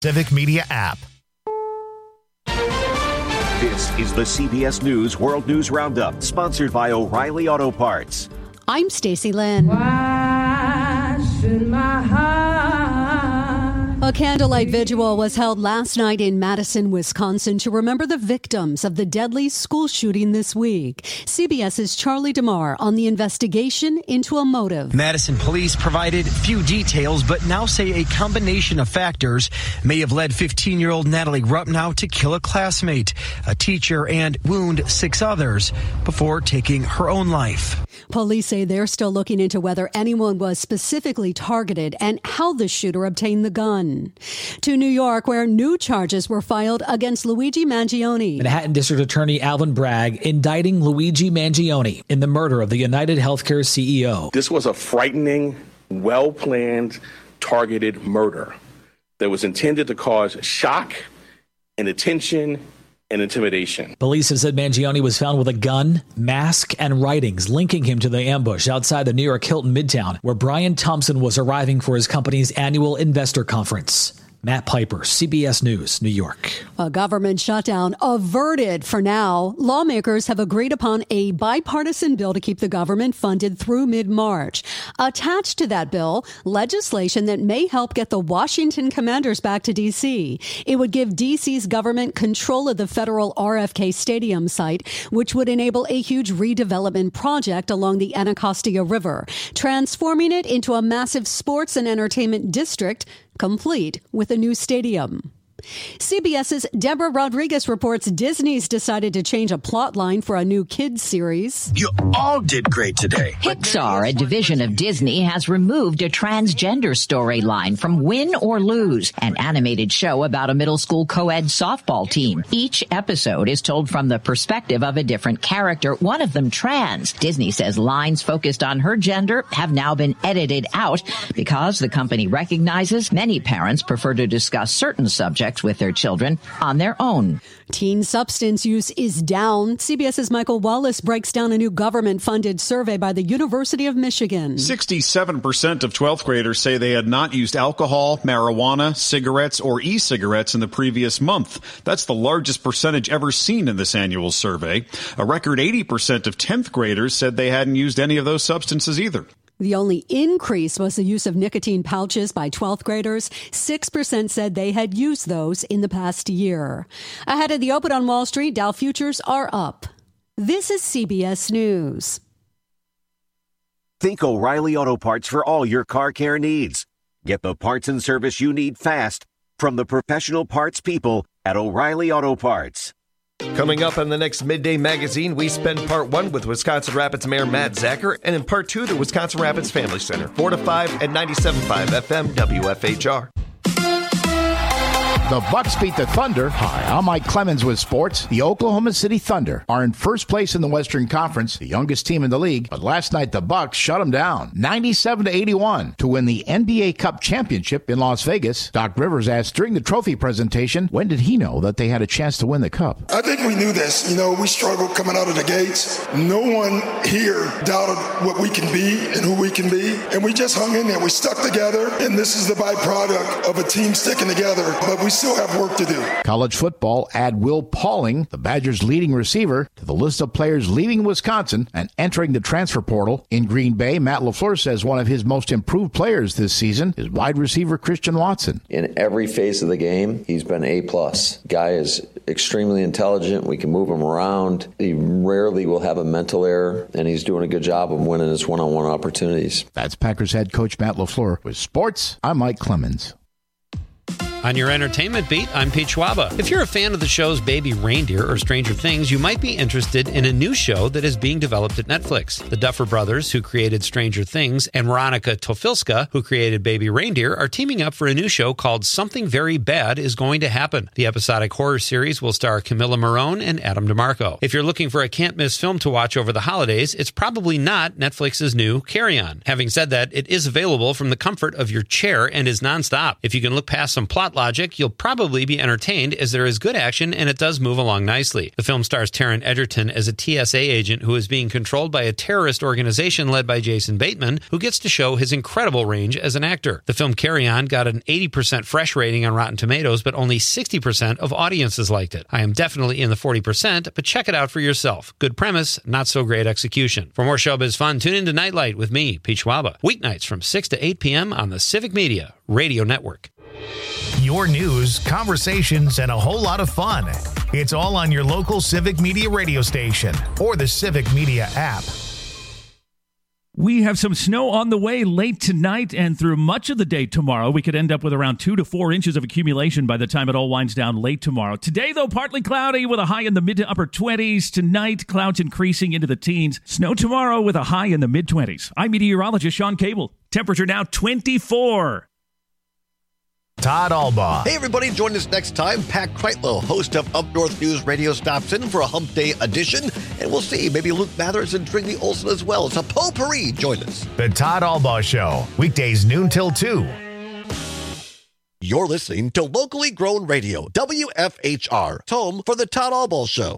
Civic Media app. This is the CBS News World News Roundup, sponsored by O'Reilly Auto Parts. I'm Stacey Lynn. Why should my heart... A candlelight vigil was held last night in Madison, Wisconsin to remember the victims of the deadly school shooting this week. CBS's Charlie DeMar on the investigation into a motive. Madison police provided few details, but now say a combination of factors may have led 15-year-old Natalie Rupnow to kill a classmate, a teacher, and wound 6 others before taking her own life. Police say they're still looking into whether anyone was specifically targeted and how the shooter obtained the gun. To New York, where new charges were filed against Luigi Mangione. Manhattan District Attorney Alvin Bragg indicting Luigi Mangione in the murder of the United Healthcare CEO. This was a frightening, well-planned, targeted murder that was intended to cause shock and attention and intimidation. Police have said Mangione was found with a gun, mask, and writings linking him to the ambush outside the New York Hilton Midtown, where Brian Thompson was arriving for his company's annual investor conference. Matt Piper, CBS News, New York. A government shutdown averted for now. Lawmakers have agreed upon a bipartisan bill to keep the government funded through mid-March. Attached to that bill, legislation that may help get the Washington Commanders back to D.C. It would give D.C.'s government control of the federal RFK Stadium site, which would enable a huge redevelopment project along the Anacostia River, transforming it into a massive sports and entertainment district, complete with a new stadium. CBS's Deborah Rodriguez reports Disney's decided to change a plot line for a new kids series. You all did great today. Pixar, a division of Disney, has removed a transgender storyline from Win or Lose, an animated show about a middle school co-ed softball team. Each episode is told from the perspective of a different character, one of them trans. Disney says lines focused on her gender have now been edited out because the company recognizes many parents prefer to discuss certain subjects with their children on their own. Teen substance use is down. CBS's Michael Wallace breaks down a new government-funded survey by the University of Michigan. 67% of 12th graders say they had not used alcohol, marijuana, cigarettes, or e-cigarettes in the previous month. That's the largest percentage ever seen in this annual survey. A record 80% of 10th graders said they hadn't used any of those substances either. The only increase was the use of nicotine pouches by 12th graders. 6% said they had used those in the past year. Ahead of the open on Wall Street, Dow futures are up. This is CBS News. Think O'Reilly Auto Parts for all your car care needs. Get the parts and service you need fast from the professional parts people at O'Reilly Auto Parts. Coming up on the next Midday Magazine, we spend part 1 with Wisconsin Rapids Mayor Matt Zacher, and in part 2, the Wisconsin Rapids Family Center, 4 to 5 at 97.5 FM WFHR. The Bucks beat the Thunder. Hi, I'm Mike Clemens with sports. The Oklahoma City Thunder are in first place in the Western Conference, the youngest team in the league. But last night, the Bucks shut them down, 97-81, to win the NBA Cup championship in Las Vegas. Doc Rivers asked during the trophy presentation, when did he know that they had a chance to win the Cup? I think we knew this. We struggled coming out of the gates. No one here doubted what we can be and who we can be. And we just hung in there. We stuck together. And this is the byproduct of a team sticking together. But we still have work to do. College football, add Will Pauling, the Badgers' leading receiver, to the list of players leaving Wisconsin and entering the transfer portal. In Green Bay, Matt LaFleur says one of his most improved players this season is wide receiver Christian Watson. In every phase of the game, he's been A+. Guy is extremely intelligent. We can move him around. He rarely will have a mental error, and he's doing a good job of winning his one-on-one opportunities. That's Packers head coach Matt LaFleur. With sports, I'm Mike Clemens. On your entertainment beat, I'm Pete Schwaba. If you're a fan of the shows Baby Reindeer or Stranger Things, you might be interested in a new show that is being developed at Netflix. The Duffer Brothers, who created Stranger Things, and Veronica Tofilska, who created Baby Reindeer, are teaming up for a new show called Something Very Bad is Going to Happen. The episodic horror series will star Camilla Morrone and Adam DeMarco. If you're looking for a can't-miss film to watch over the holidays, it's probably not Netflix's new Carry On. Having said that, it is available from the comfort of your chair and is nonstop. If you can look past some plot plot logic, you'll probably be entertained as there is good action and it does move along nicely. The film stars Taron Egerton as a TSA agent who is being controlled by a terrorist organization led by Jason Bateman, who gets to show his incredible range as an actor. The film Carry On got an 80% fresh rating on Rotten Tomatoes, but only 60% of audiences liked it. I am definitely in the 40%, but check it out for yourself. Good premise, not so great execution. For more showbiz fun, tune into Nightlight with me, Pete Schwaba, weeknights from 6 to 8 p.m. on the Civic Media Radio Network. Your news, conversations, and a whole lot of fun. It's all on your local Civic Media radio station or the Civic Media app. We have some snow on the way late tonight and through much of the day tomorrow. We could end up with around 2 to 4 inches of accumulation by the time it all winds down late tomorrow. Today, though, partly cloudy with a high in the mid to upper 20s. Tonight, clouds increasing into the teens. Snow tomorrow with a high in the mid-20s. I'm meteorologist Sean Cable. Temperature now 24. Todd Albaugh. Hey, everybody. Join us next time. Pat Kreitlow, host of Up North News Radio, stops in for a Hump Day edition. And we'll see. Maybe Luke Mathers and Trinity Olsen as well. It's a potpourri. Join us. The Todd Albaugh Show. Weekdays noon till 2. You're listening to locally grown radio. WFHR. It's home for the Todd Albaugh Show.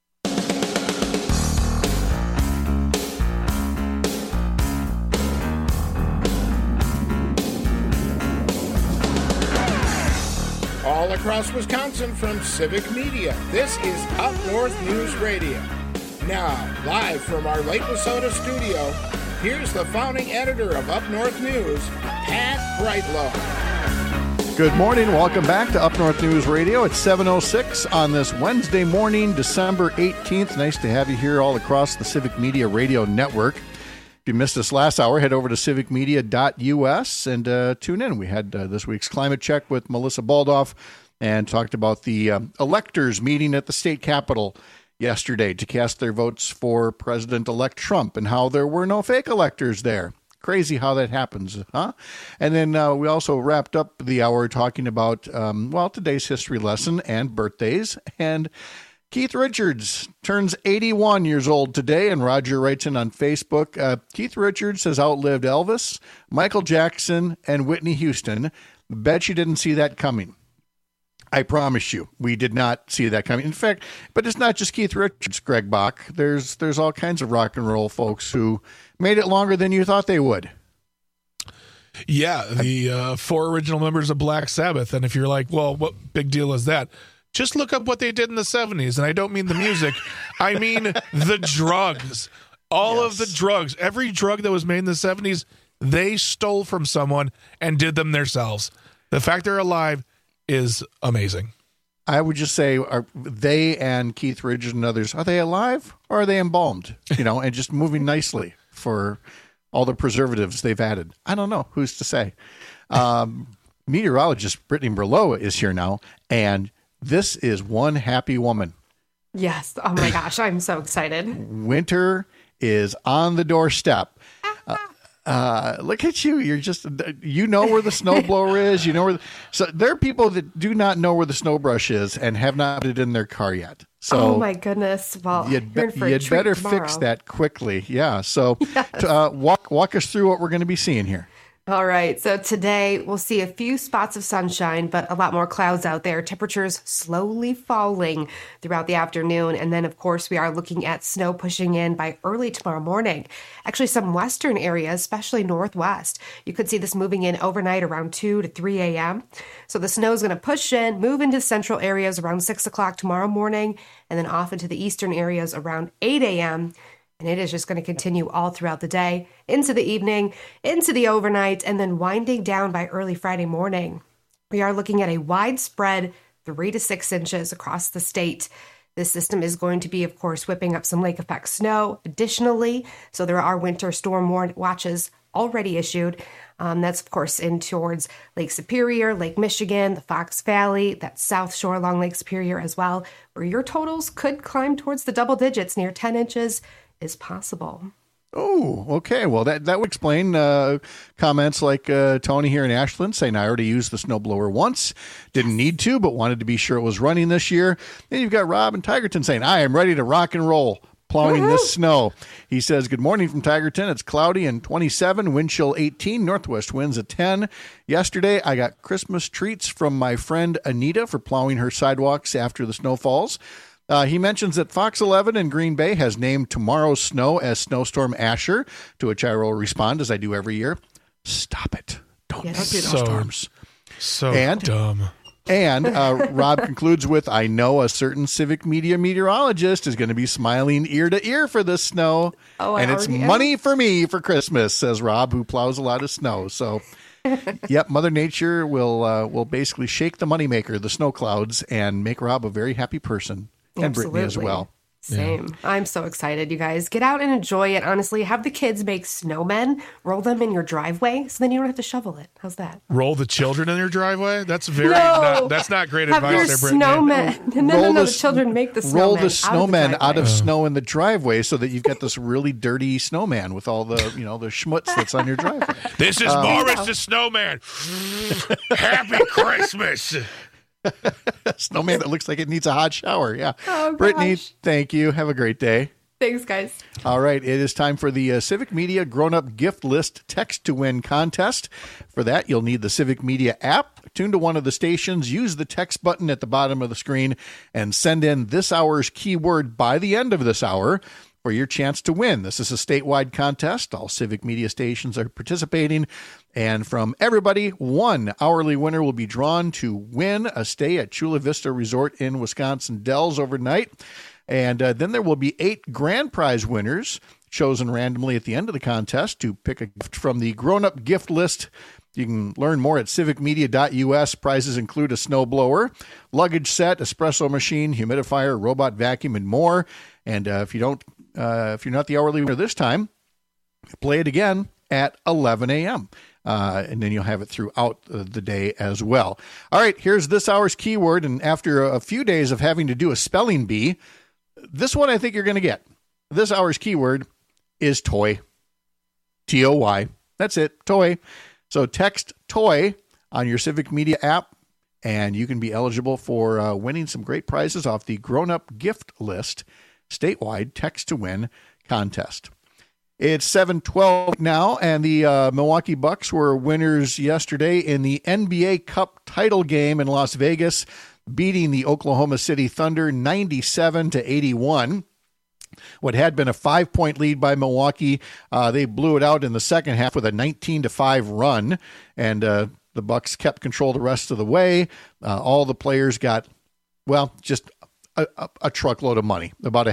All across Wisconsin from Civic Media, this is Up North News Radio. Now, live from our Lake Wissota studio, here's the founding editor of Up North News, Pat Kreitlow. Good morning. Welcome back to Up North News Radio. It's 7:06 on this Wednesday morning, December 18th. Nice to have you here all across the Civic Media Radio Network. If you missed us last hour, head over to civicmedia.us and tune in. We had this week's climate check with Melissa Baldoff and talked about the electors meeting at the state capitol yesterday to cast their votes for President-elect Trump and how there were no fake electors there. Crazy how that happens, huh? And then we also wrapped up the hour talking about, today's history lesson and birthdays. And Keith Richards turns 81 years old today, and Roger writes in on Facebook, Keith Richards has outlived Elvis, Michael Jackson, and Whitney Houston. Bet you didn't see that coming. I promise you, we did not see that coming. In fact, but it's not just Keith Richards, Greg Bach. There's all kinds of rock and roll folks who made it longer than you thought they would. Yeah, the 4 original members of Black Sabbath. And if you're like, well, what big deal is that? Just look up what they did in the 70s, and I don't mean the music. I mean the drugs. All of the drugs. Every drug that was made in the 70s, they stole from someone and did them themselves. The fact they're alive is amazing. I would just say, are they and Keith Richards and others, are they alive or are they embalmed? And just moving nicely for all the preservatives they've added. I don't know. Who's to say? Meteorologist Brittany Berlow is here now, and this is one happy woman. Yes. Oh, my gosh. I'm so excited. Winter is on the doorstep. Look at you. You're just, where the snowblower is. So there are people that do not know where the snow brush is and have not put it in their car yet. So oh, my goodness. Well, you'd better fix that quickly. Yeah. So yes. Walk us through what we're going to be seeing here. All right. So today we'll see a few spots of sunshine, but a lot more clouds out there. Temperatures slowly falling throughout the afternoon. And then, of course, we are looking at snow pushing in by early tomorrow morning. Actually, some western areas, especially northwest, you could see this moving in overnight around 2 to 3 a.m. So the snow is going to push in, move into central areas around 6 o'clock tomorrow morning, and then off into the eastern areas around 8 a.m. And it is just going to continue all throughout the day, into the evening, into the overnight, and then winding down by early Friday morning. We are looking at a widespread 3 to 6 inches across the state. This system is going to be, of course, whipping up some lake effect snow additionally. So there are winter storm watches already issued. That's, of course, in towards Lake Superior, Lake Michigan, the Fox Valley, that south shore along Lake Superior as well, where your totals could climb towards the double digits, near 10 inches. Is possible. Oh, okay. Well, that would explain comments like Tony here in Ashland saying, I already used the snowblower once, didn't need to, but wanted to be sure it was running this year. Then you've got Rob and Tigerton saying, I am ready to rock and roll. plowing this snow. He says, good morning from Tigerton. It's cloudy and 27, wind chill 18, northwest winds at 10. Yesterday, I got Christmas treats from my friend Anita for plowing her sidewalks after the snow falls. He mentions that Fox 11 in Green Bay has named tomorrow's snow as Snowstorm Asher, to which I will respond, as I do every year, stop it. Don't make snowstorms. So dumb. And Rob concludes with, I know a certain Civic Media meteorologist is going to be smiling ear to ear for this snow. And it's money for me for Christmas, says Rob, who plows a lot of snow. So, yep, Mother Nature will basically shake the moneymaker, the snow clouds, and make Rob a very happy person. And Absolutely. Brittany as well. Same. Yeah. I'm so excited, you guys. Get out and enjoy it. Honestly, have the kids make snowmen, roll them in your driveway, so then you don't have to shovel it. How's that? Roll the children in your driveway? That's that's not great have advice your there, Brittany. Snowmen. No, the children make the snowmen. Roll the snowmen out of snow in the driveway so that you've got this really dirty snowman with all the, the schmutz that's on your driveway. This is Morris the Snowman. Happy Christmas. Snowman that looks like it needs a hot shower. Yeah. Oh, Brittany, thank you. Have a great day. Thanks, guys. All right. It is time for the Civic Media Grown-Up Gift List Text to Win contest. For that, you'll need the Civic Media app. Tune to one of the stations, use the text button at the bottom of the screen, and send in this hour's keyword by the end of this hour for your chance to win. This is a statewide contest. All Civic Media stations are participating. And from everybody, one hourly winner will be drawn to win a stay at Chula Vista Resort in Wisconsin Dells overnight. And then there will be 8 grand prize winners chosen randomly at the end of the contest to pick a gift from the grown-up gift list. You can learn more at civicmedia.us. Prizes include a snowblower, luggage set, espresso machine, humidifier, robot vacuum, and more. And if you're not the hourly winner this time, play it again at 11 a.m. And then you'll have it throughout the day as well. All right, here's this hour's keyword. And after a few days of having to do a spelling bee, this one I think you're going to get. This hour's keyword is toy. T-O-Y. That's it, toy. So text toy on your Civic Media app, and you can be eligible for winning some great prizes off the grown-up gift list statewide text to win contest. It's 7:12 now, and the Milwaukee Bucks were winners yesterday in the NBA Cup title game in Las Vegas, beating the Oklahoma City Thunder 97-81. What had been a 5-point lead by Milwaukee, they blew it out in the second half with a 19-5 run, and the Bucks kept control the rest of the way. All the players got, just a truckload of money, about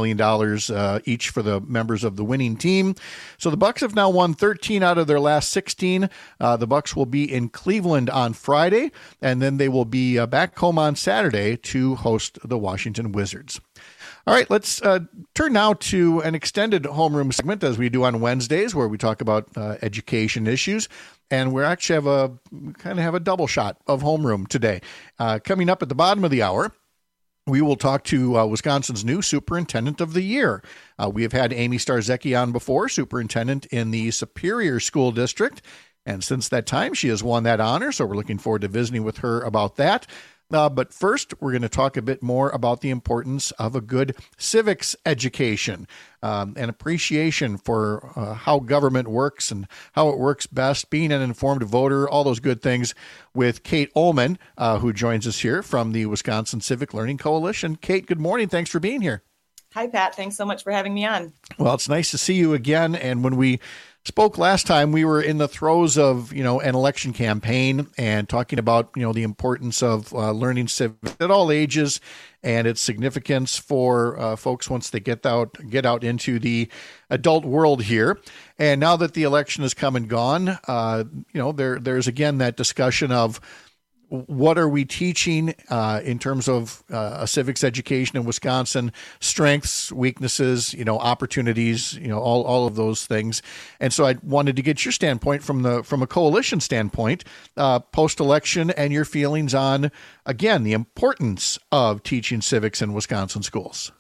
$500,000 each for the members of the winning team. So the Bucks have now won 13 out of their last 16. The Bucks will be in Cleveland on Friday, and then they will be back home on Saturday to host the Washington Wizards. All right, let's turn now to an extended homeroom segment, as we do on Wednesdays, where we talk about education issues. And we actually have a double shot of homeroom today. Coming up at the bottom of the hour, we will talk to Wisconsin's new Superintendent of the Year. We have had Amy Starzecki on before, Superintendent in the Superior School District. And since that time, she has won that honor, so we're looking forward to visiting with her about that. But first, we're going to talk a bit more about the importance of a good civics education, and appreciation for how government works and how it works best, being an informed voter, all those good things, with Kate Ullman, who joins us here from the Wisconsin Civic Learning Coalition. Kate, good morning. Thanks for being here. Hi, Pat. Thanks so much for having me on. Well, it's nice to see you again. And when we spoke last time, we were in the throes of, an election campaign and talking about, the importance of learning civics at all ages and its significance for folks once they get out into the adult world here. And now that the election has come and gone, there's again that discussion of what are we teaching in terms of a civics education in Wisconsin, strengths, weaknesses, opportunities, all of those things. And so I wanted to get your standpoint from a coalition standpoint, post-election, and your feelings on, again, the importance of teaching civics in Wisconsin schools.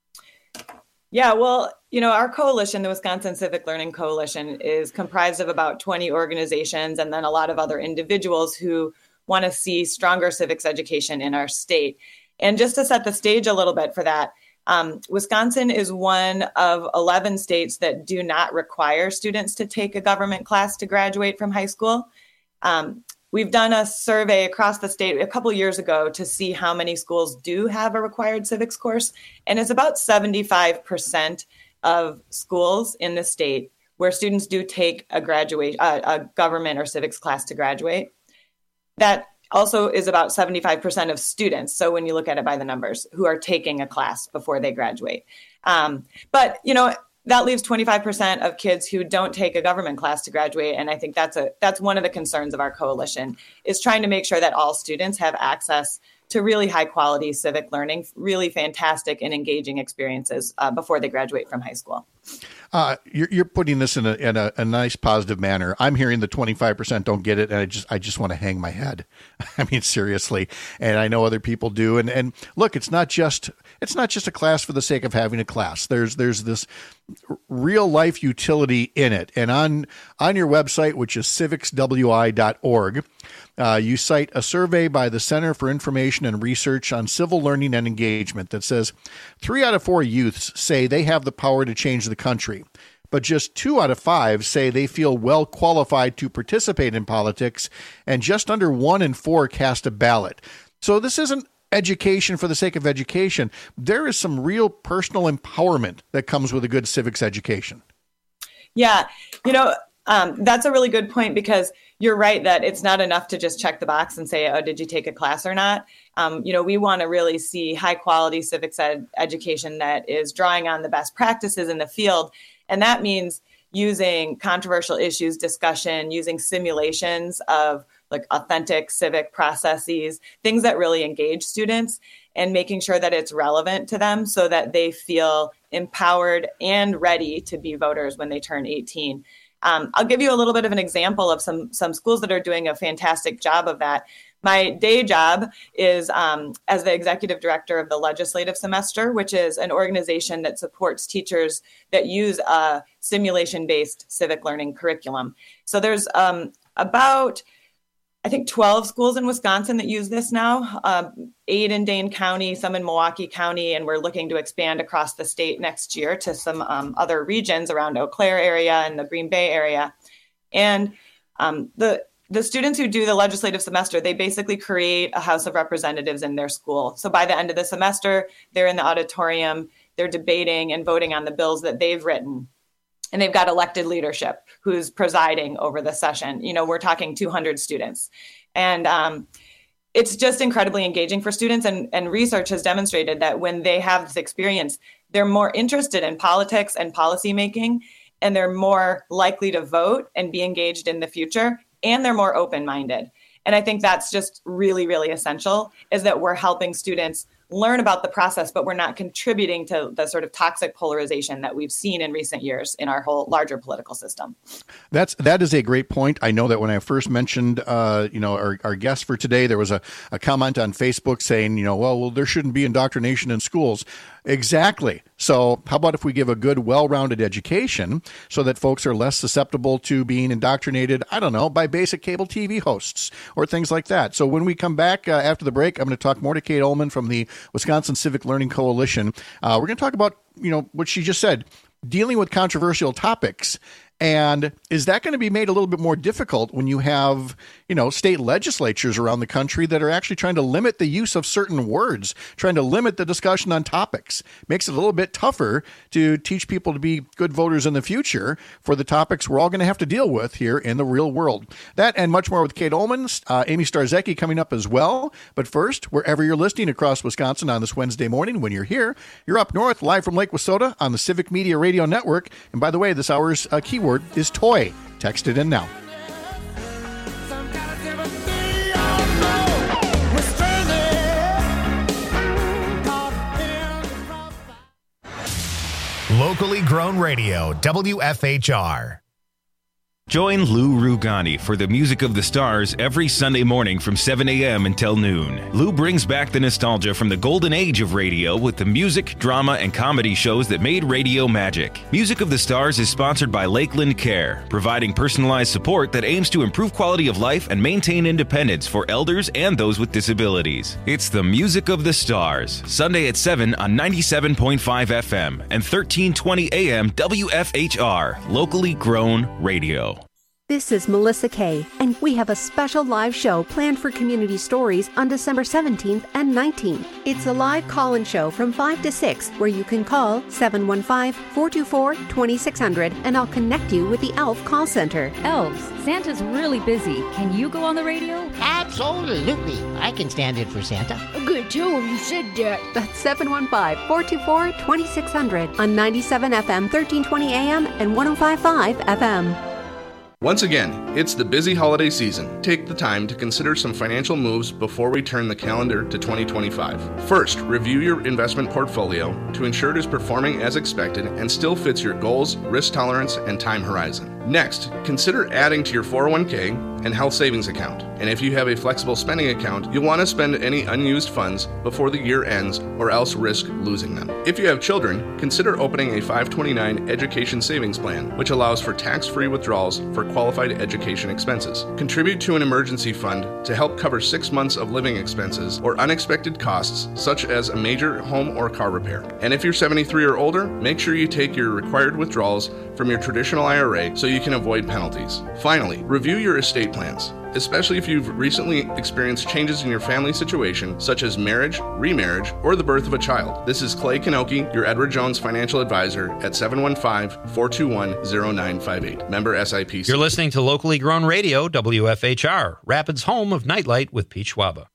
Yeah, well, our coalition, the Wisconsin Civic Learning Coalition, is comprised of about 20 organizations and then a lot of other individuals who want to see stronger civics education in our state. And just to set the stage a little bit for that, Wisconsin is one of 11 states that do not require students to take a government class to graduate from high school. We've done a survey across the state a couple years ago to see how many schools do have a required civics course, and it's about 75% of schools in the state where students do take a government or civics class to graduate. That also is about 75% of students. So when you look at it by the numbers, who are taking a class before they graduate. But, that leaves 25% of kids who don't take a government class to graduate. And I think that's one of the concerns of our coalition, is trying to make sure that all students have access to really high quality civic learning, really fantastic and engaging experiences before they graduate from high school. You're putting this in a nice positive manner. I'm hearing the 25% don't get it, and I just want to hang my head. I mean, seriously. And I know other people do. And look, it's not just a class for the sake of having a class. There's this real life utility in it. And on your website, which is civicswi.org, you cite a survey by the Center for Information and Research on Civil Learning and Engagement that says 3 out of 4 youths say they have the power to change the country, but just 2 out of 5 say they feel well qualified to participate in politics, and just under 1 in 4 cast a ballot. So this isn't education for the sake of education. There is some real personal empowerment that comes with a good civics education. Yeah, that's a really good point, because you're right that it's not enough to just check the box and say, oh, did you take a class or not? We want to really see high quality civics education that is drawing on the best practices in the field. And that means using controversial issues discussion, using simulations of like authentic civic processes, things that really engage students, and making sure that it's relevant to them so that they feel empowered and ready to be voters when they turn 18. I'll give you a little bit of an example of some schools that are doing a fantastic job of that. My day job is as the executive director of the Legislative Semester, which is an organization that supports teachers that use a simulation-based civic learning curriculum. So there's about, I think, 12 schools in Wisconsin that use this now, 8 in Dane County, some in Milwaukee County, and we're looking to expand across the state next year to some other regions around Eau Claire area and the Green Bay area. And the students who do the legislative semester, they basically create a House of Representatives in their school. So by the end of the semester, they're in the auditorium, they're debating and voting on the bills that they've written. And they've got elected leadership who's presiding over the session. We're talking 200 students. And it's just incredibly engaging for students. And research has demonstrated that when they have this experience, they're more interested in politics and policymaking, and they're more likely to vote and be engaged in the future, and they're more open-minded. And I think that's just really, really essential, is that we're helping students learn about the process, but we're not contributing to the sort of toxic polarization that we've seen in recent years in our whole larger political system. That is a great point. I know that when I first mentioned, our guest for today, there was a comment on Facebook saying, well, there shouldn't be indoctrination in schools. Exactly. So how about if we give a good, well-rounded education so that folks are less susceptible to being indoctrinated, by basic cable TV hosts or things like that. So when we come back after the break, I'm going to talk more to Kate Ullman from the Wisconsin Civic Learning Coalition. We're going to talk about, what she just said, dealing with controversial topics. And is that going to be made a little bit more difficult when you have, state legislatures around the country that are actually trying to limit the use of certain words, trying to limit the discussion on topics? Makes it a little bit tougher to teach people to be good voters in the future for the topics we're all going to have to deal with here in the real world. That and much more with Kate Ullman, Amy Starzecki coming up as well. But first, wherever you're listening across Wisconsin on this Wednesday morning, when you're here, you're up north, live from Lake Wissota on the Civic Media Radio Network. And by the way, this hour's keyword is toy. Text it in now. Locally grown radio, WFHR. Join Lou Rugani for the Music of the Stars every Sunday morning from 7 a.m. until noon. Lou brings back the nostalgia from the golden age of radio with the music, drama, and comedy shows that made radio magic. Music of the Stars is sponsored by Lakeland Care, providing personalized support that aims to improve quality of life and maintain independence for elders and those with disabilities. It's the Music of the Stars, Sunday at 7 on 97.5 FM and 1320 AM WFHR, locally grown radio. This is Melissa Kay, and we have a special live show planned for Community Stories on December 17th and 19th. It's a live call-in show from 5 to 6, where you can call 715-424-2600, and I'll connect you with the ELF call center. Elves, Santa's really busy. Can you go on the radio? Absolutely. I can stand in for Santa. Good, tell him you said that. That's 715-424-2600 on 97 FM, 1320 AM, and 105.5 FM. Once again, it's the busy holiday season. Take the time to consider some financial moves before we turn the calendar to 2025. First, review your investment portfolio to ensure it is performing as expected and still fits your goals, risk tolerance, and time horizon. Next, consider adding to your 401k and health savings account. And if you have a flexible spending account, you'll want to spend any unused funds before the year ends or else risk losing them. If you have children, consider opening a 529 education savings plan, which allows for tax-free withdrawals for qualified education expenses. Contribute to an emergency fund to help cover 6 months of living expenses or unexpected costs, such as a major home or car repair. And if you're 73 or older, make sure you take your required withdrawals from your traditional IRA so you can avoid penalties. Finally, review your estate plans, especially if you've recently experienced changes in your family situation, such as marriage, remarriage, or the birth of a child. This is Clay Kanoki, your Edward Jones financial advisor at 715-421-0958. Member SIPC. You're listening to locally grown radio, WFHR, Rapids' home of Nightlight with Pete Schwaba.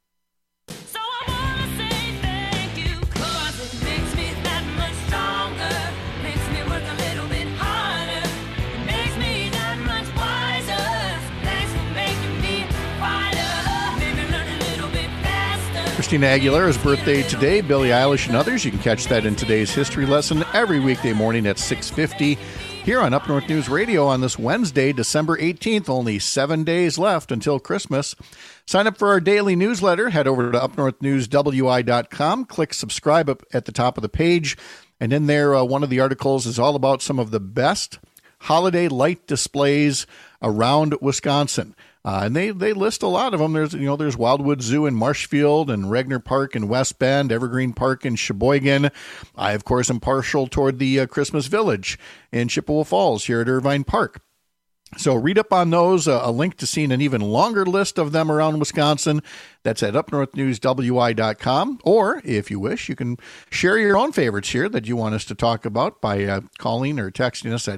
Christina Aguilera's birthday today, Billie Eilish and others. You can catch that in today's history lesson every weekday morning at 6:50 here on Up North News Radio on this Wednesday, December 18th. Only 7 days left until Christmas. Sign up for our daily newsletter. Head over to upnorthnewswi.com. Click subscribe up at the top of the page. And in there, one of the articles is all about some of the best holiday light displays around Wisconsin. And they list a lot of them. There's Wildwood Zoo in Marshfield and Regner Park in West Bend, Evergreen Park in Sheboygan. I, of course, am partial toward the Christmas Village in Chippewa Falls here at Irvine Park. So read up on those, a link to seeing an even longer list of them around Wisconsin. That's at upnorthnewswi.com. Or, if you wish, you can share your own favorites here that you want us to talk about by calling or texting us at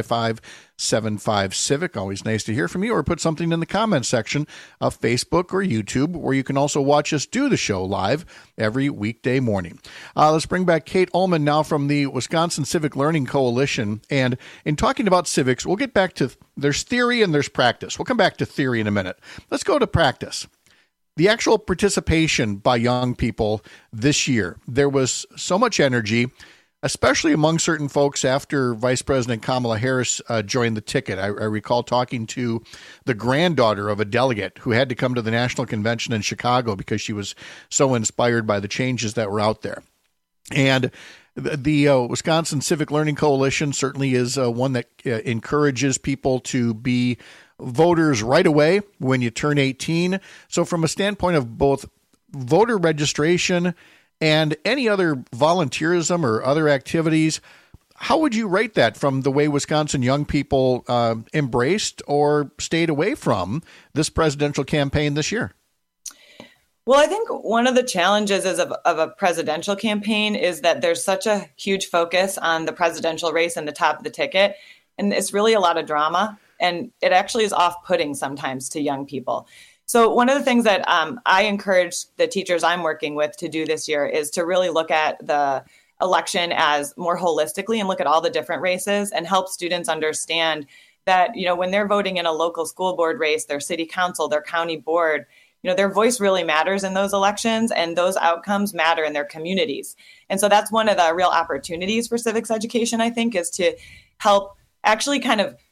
855-75-CIVIC. Always nice to hear from you. Or put something in the comments section of Facebook or YouTube, where you can also watch us do the show live every weekday morning. Let's bring back Kate Ullman now from the Wisconsin Civic Learning Coalition. And in talking about civics, we'll get back to there's theory and there's practice. We'll come back to theory in a minute. Let's go to practice. The actual participation by young people this year, there was so much energy, especially among certain folks after Vice President Kamala Harris joined the ticket. I recall talking to the granddaughter of a delegate who had to come to the National Convention in Chicago because she was so inspired by the changes that were out there. And the Wisconsin Civic Learning Coalition certainly is one that encourages people to be voters right away when you turn 18. So from a standpoint of both voter registration and any other volunteerism or other activities, how would you rate that from the way Wisconsin young people embraced or stayed away from this presidential campaign this year? Well, I think one of the challenges of a presidential campaign is that there's such a huge focus on the presidential race and the top of the ticket. And it's really a lot of drama. And it actually is off-putting sometimes to young people. So one of the things that I encourage the teachers I'm working with to do this year is to really look at the election as more holistically and look at all the different races and help students understand that, when they're voting in a local school board race, their city council, their county board, their voice really matters in those elections, and those outcomes matter in their communities. And so that's one of the real opportunities for civics education, I think, is to help actually kind of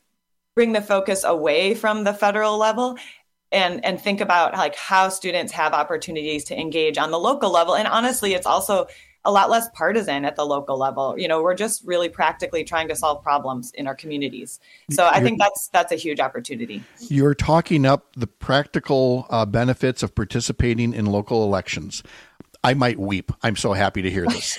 bring the focus away from the federal level and think about like how students have opportunities to engage on the local level. And honestly, it's also a lot less partisan at the local level. We're just really practically trying to solve problems in our communities. So I think that's a huge opportunity. You're talking up the practical benefits of participating in local elections. I might weep. I'm so happy to hear this.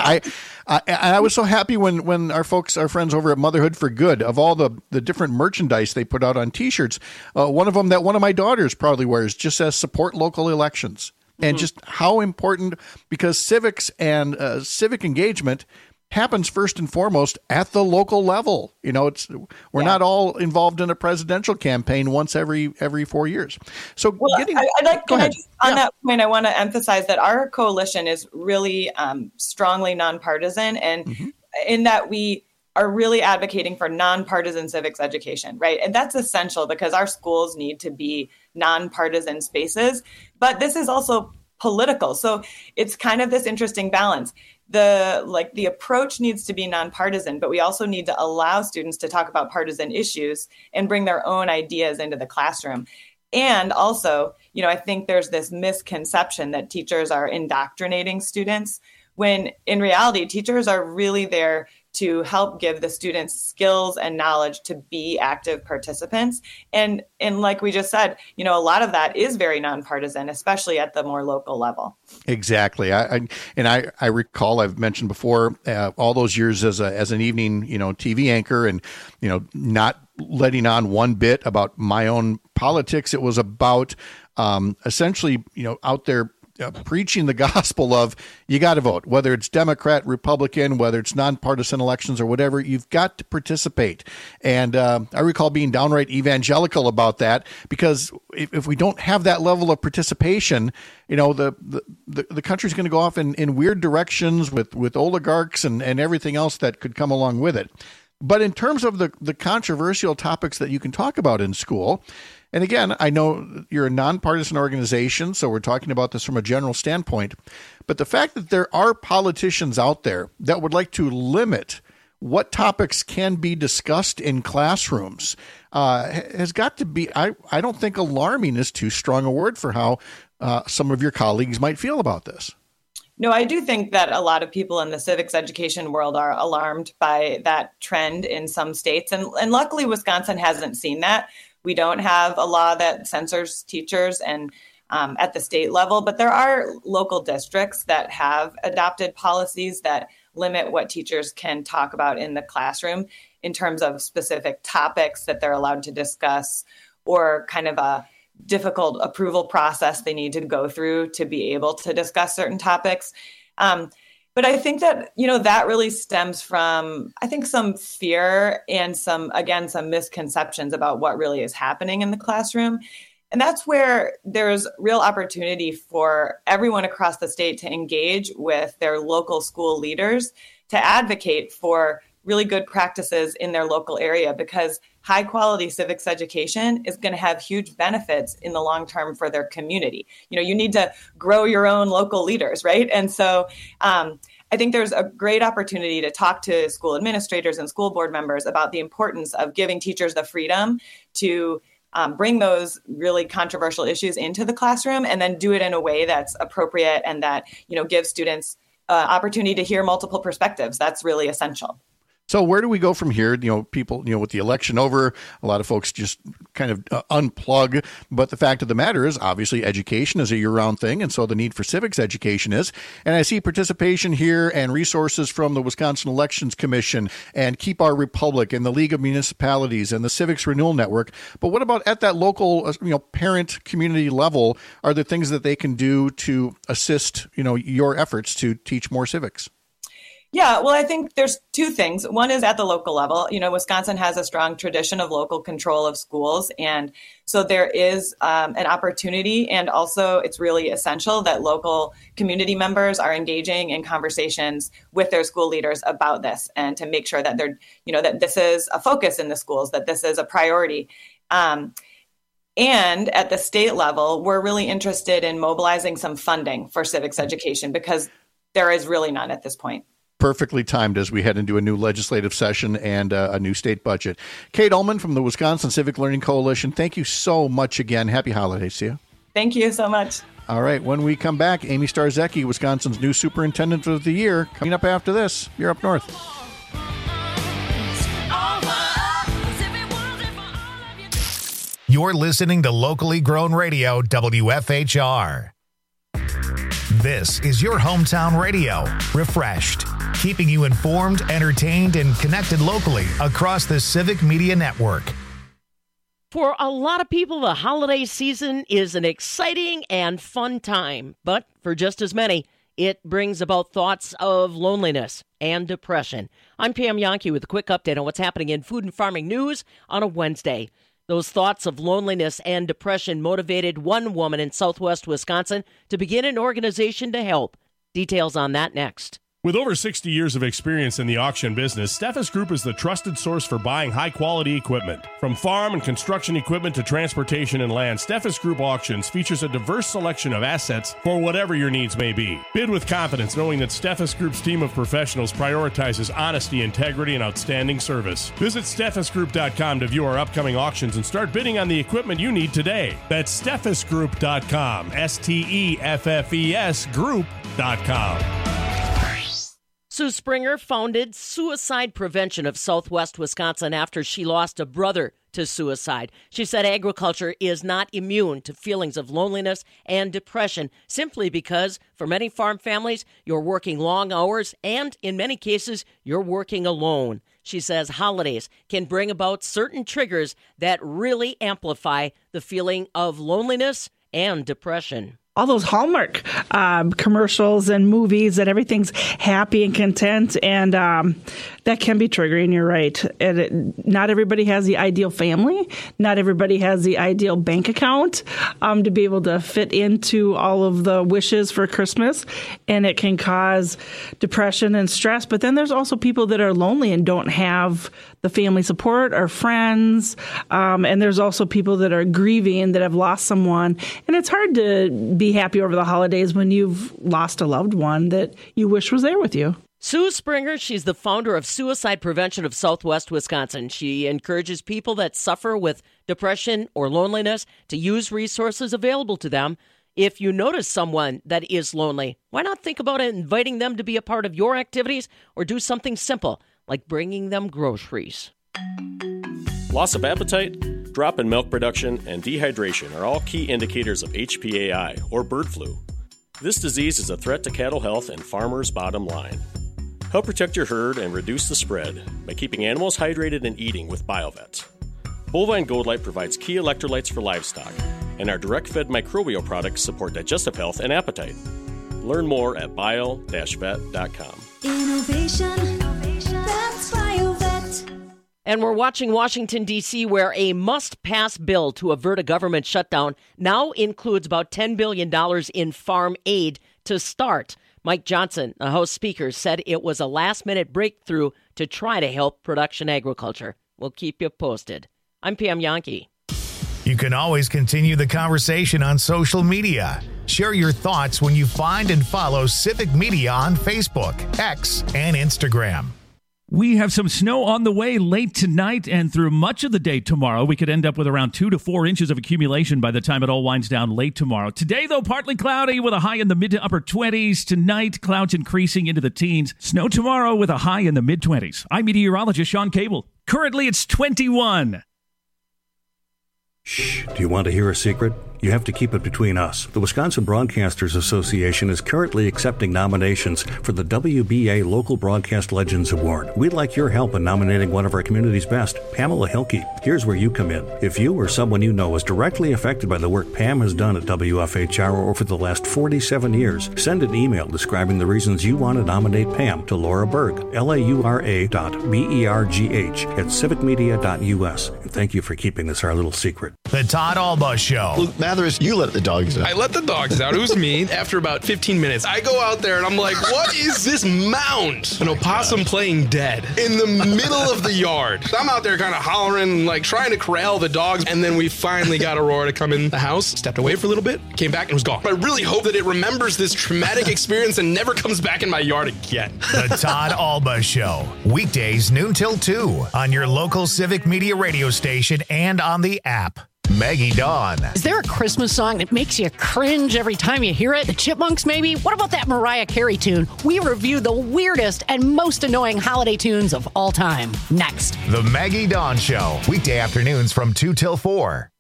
I was so happy when our friends over at Motherhood for Good, of all the different merchandise they put out on T-shirts, one of them that one of my daughters proudly wears just says support local elections. And just how important, because civics and civic engagement happens first and foremost at the local level. We're not all involved in a presidential campaign once every 4 years. So on that point, I want to emphasize that our coalition is really strongly nonpartisan, and in that we are really advocating for nonpartisan civics education, right? And that's essential because our schools need to be nonpartisan spaces, but this is also political. So it's kind of this interesting balance. The approach needs to be nonpartisan, but we also need to allow students to talk about partisan issues and bring their own ideas into the classroom. And also, I think there's this misconception that teachers are indoctrinating students, when in reality, teachers are really there to help give the students skills and knowledge to be active participants. And like we just said, a lot of that is very nonpartisan, especially at the more local level. Exactly. I recall, I've mentioned before, all those years as an evening, TV anchor, and, not letting on one bit about my own politics. It was about essentially, out there preaching the gospel of you got to vote, whether it's Democrat, Republican, whether it's nonpartisan elections or whatever, you've got to participate. And I recall being downright evangelical about that, because if we don't have that level of participation, the country's going to go off in weird directions with oligarchs and everything else that could come along with it. But in terms of the controversial topics that you can talk about in school, and again, I know you're a nonpartisan organization, so we're talking about this from a general standpoint, but the fact that there are politicians out there that would like to limit what topics can be discussed in classrooms has got to be, I don't think alarming is too strong a word for how some of your colleagues might feel about this. No, I do think that a lot of people in the civics education world are alarmed by that trend in some states. And luckily, Wisconsin hasn't seen that. We don't have a law that censors teachers and at the state level, but there are local districts that have adopted policies that limit what teachers can talk about in the classroom in terms of specific topics that they're allowed to discuss, or kind of a difficult approval process they need to go through to be able to discuss certain topics. But I think that, that really stems from, I think, some fear and some misconceptions about what really is happening in the classroom. And that's where there's real opportunity for everyone across the state to engage with their local school leaders to advocate for really good practices in their local area, because high quality civics education is going to have huge benefits in the long term for their community. You need to grow your own local leaders, right? And so I think there's a great opportunity to talk to school administrators and school board members about the importance of giving teachers the freedom to bring those really controversial issues into the classroom, and then do it in a way that's appropriate and that, gives students opportunity to hear multiple perspectives. That's really essential. So where do we go from here? People, with the election over, a lot of folks just kind of unplug. But the fact of the matter is, obviously, education is a year-round thing, and so the need for civics education is. And I see participation here and resources from the Wisconsin Elections Commission and Keep Our Republic and the League of Municipalities and the Civics Renewal Network. But what about at that local, parent community level? Are there things that they can do to assist, your efforts to teach more civics? Yeah, well, I think there's two things. One is at the local level. Wisconsin has a strong tradition of local control of schools. And so there is an opportunity. And also it's really essential that local community members are engaging in conversations with their school leaders about this, and to make sure that they're, that this is a focus in the schools, that this is a priority. And at the state level, we're really interested in mobilizing some funding for civics education, because there is really none at this point. perfectly timed as we head into a new legislative session and a new state budget. Kate Ullman from the Wisconsin Civic Learning Coalition, thank you so much again. Happy holidays to you. Thank you so much. All right, when we come back, Amy Starzecki, Wisconsin's new Superintendent of the Year, coming up after this. You're Up North. You're listening to locally grown radio, WFHR. This is your hometown radio, refreshed, keeping you informed, entertained, and connected locally across the Civic Media Network. For a lot of people, the holiday season is an exciting and fun time, but for just as many, it brings about thoughts of loneliness and depression. I'm Pam Yankee with a quick update on what's happening in food and farming news on a Wednesday. Those thoughts of loneliness and depression motivated one woman in southwest Wisconsin to begin an organization to help. Details on that next. With over 60 years of experience in the auction business, Steffes Group is the trusted source for buying high-quality equipment. From farm and construction equipment to transportation and land, Steffes Group Auctions features a diverse selection of assets for whatever your needs may be. Bid with confidence, knowing that Steffes Group's team of professionals prioritizes honesty, integrity, and outstanding service. Visit SteffesGroup.com to view our upcoming auctions and start bidding on the equipment you need today. That's SteffesGroup.com, STEFFES Group.com. Sue Springer founded Suicide Prevention of Southwest Wisconsin after she lost a brother to suicide. She said agriculture is not immune to feelings of loneliness and depression simply because for many farm families, you're working long hours and in many cases, you're working alone. She says holidays can bring about certain triggers that really amplify the feeling of loneliness and depression. All those Hallmark commercials and movies and everything's happy and content, and that can be triggering, you're right. And not everybody has the ideal family. Not everybody has the ideal bank account to be able to fit into all of the wishes for Christmas, and it can cause depression and stress. But then there's also people that are lonely and don't have the family support or friends, and there's also people that are grieving that have lost someone, and it's hard to be happy over the holidays when you've lost a loved one that you wish was there with you. Sue Springer, she's the founder of Suicide Prevention of Southwest Wisconsin. She encourages people that suffer with depression or loneliness to use resources available to them. If you notice someone that is lonely, why not think about inviting them to be a part of your activities or do something simple like bringing them groceries? Loss of appetite, drop in milk production, and dehydration are all key indicators of HPAI, or bird flu. This disease is a threat to cattle health and farmers' bottom line. Help protect your herd and reduce the spread by keeping animals hydrated and eating with BioVet. Bovine Gold Light provides key electrolytes for livestock, and our direct-fed microbial products support digestive health and appetite. Learn more at bio-vet.com. Innovation, that's BioVet. And we're watching Washington, D.C., where a must-pass bill to avert a government shutdown now includes about $10 billion in farm aid to start. Mike Johnson, the House Speaker, said it was a last-minute breakthrough to try to help production agriculture. We'll keep you posted. I'm Pam Yankee. You can always continue the conversation on social media. Share your thoughts when you find and follow Civic Media on Facebook, X, and Instagram. We have some snow on the way late tonight and through much of the day tomorrow. We could end up with around 2 to 4 inches of accumulation by the time it all winds down late tomorrow. Today, though, partly cloudy with a high in the mid to upper 20s. Tonight, clouds increasing into the teens. Snow tomorrow with a high in the mid-20s. I'm meteorologist Sean Cable. Currently, it's 21. Shh. Do you want to hear a secret? You have to keep it between us. The Wisconsin Broadcasters Association is currently accepting nominations for the WBA Local Broadcast Legends Award. We'd like your help in nominating one of our community's best, Pamela Hilke. Here's where you come in. If you or someone you know is directly affected by the work Pam has done at WFHR over the last 47 years, send an email describing the reasons you want to nominate Pam to Laura Berg, laura.bergh@civicmedia.us. And thank you for keeping this our little secret. The Todd Alba Show. Luke Mathers, you let the dogs out. I let the dogs out. It was me. After about 15 minutes, I go out there and I'm like, what is this mound? An opossum playing dead in the middle of the yard. I'm out there kind of hollering, like trying to corral the dogs. And then we finally got Aurora to come in the house, stepped away for a little bit, came back and was gone. I really hope that it remembers this traumatic experience and never comes back in my yard again. The Todd Alba Show. Weekdays noon till 2 on your local Civic Media radio station and on the app. Maggie Dawn. Is there a Christmas song that makes you cringe every time you hear it? The Chipmunks, maybe? What about that Mariah Carey tune? We review the weirdest and most annoying holiday tunes of all time. Next. The Maggie Dawn Show. Weekday afternoons from 2 till 4.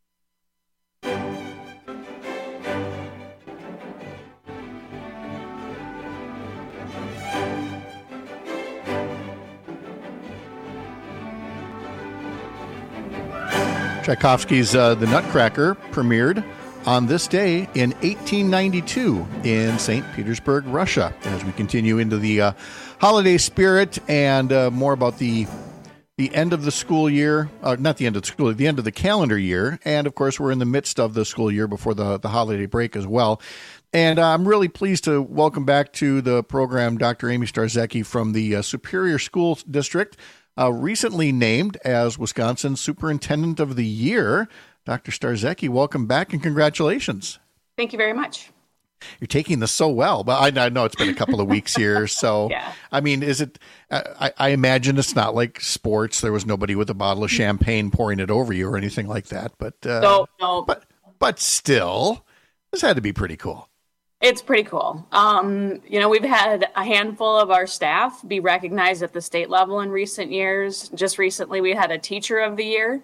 Tchaikovsky's The Nutcracker premiered on this day in 1892 in St. Petersburg, Russia. As we continue into the holiday spirit and more about the end of the school year, not the end of the school, the end of the calendar year. And of course, we're in the midst of the school year before the holiday break as well. And I'm really pleased to welcome back to the program Dr. Amy Starzecki from the Superior School District, recently named as Wisconsin Superintendent of the Year. Dr. Starzecki, welcome back and congratulations. Thank you very much. You're taking this so well, but I know it's been a couple of weeks here. So, yeah. I mean, is it, I imagine it's not like sports. There was nobody with a bottle of champagne pouring it over you or anything like that. But, no. But still, this had to be pretty cool. It's pretty cool. We've had a handful of our staff be recognized at the state level in recent years. Just recently, we had a Teacher of the Year.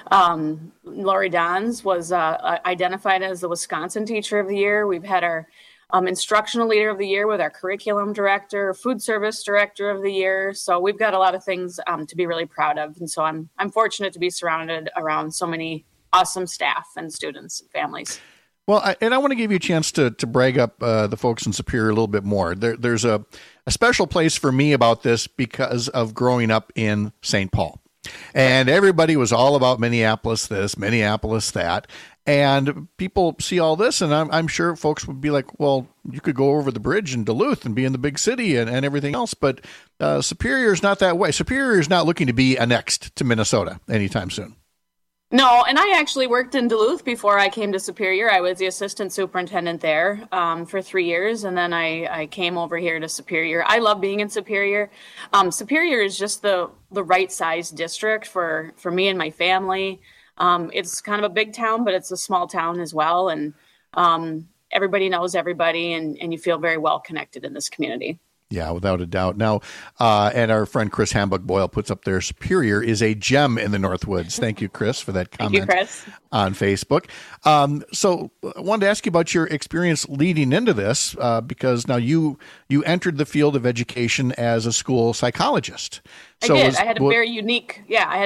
Lori Dons was identified as the Wisconsin Teacher of the Year. We've had our Instructional Leader of the Year with our Curriculum Director, Food Service Director of the Year. So we've got a lot of things to be really proud of. And so I'm fortunate to be surrounded around so many awesome staff and students and families. Well, I want to give you a chance to brag up the folks in Superior a little bit more. There's a special place for me about this because of growing up in St. Paul. And everybody was all about Minneapolis this, Minneapolis that. And people see all this, and I'm sure folks would be like, well, you could go over the bridge in Duluth and be in the big city and everything else. But Superior is not that way. Superior is not looking to be annexed to Minnesota anytime soon. No, and I actually worked in Duluth before I came to Superior. I was the assistant superintendent there for 3 years, and then I came over here to Superior. I love being in Superior. Superior is just the right size district for me and my family. It's kind of a big town, but it's a small town as well, and everybody knows everybody, and you feel very well connected in this community. Yeah, without a doubt. Now, and our friend Chris Hambuck-Boyle puts up there, Superior is a gem in the Northwoods. Thank you, Chris, for that comment. Thank you, Chris. On Facebook. So I wanted to ask you about your experience leading into this, because now you entered the field of education as a school psychologist. I did. I had a very unique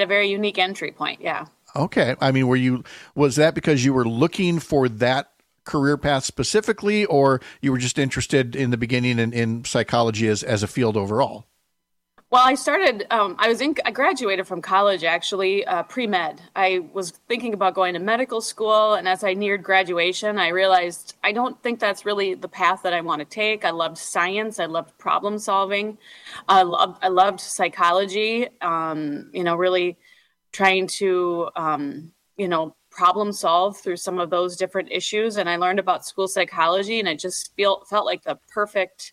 entry point, yeah. Okay. I mean, was that because you were looking for that career path specifically, or you were just interested in the beginning in psychology as a field overall? Well, I started, I graduated from college, actually, pre-med. I was thinking about going to medical school, and as I neared graduation, I realized I don't think that's really the path that I want to take. I loved science. I loved problem solving. I loved psychology, really trying to, problem solve through some of those different issues. And I learned about school psychology, and it just felt like the perfect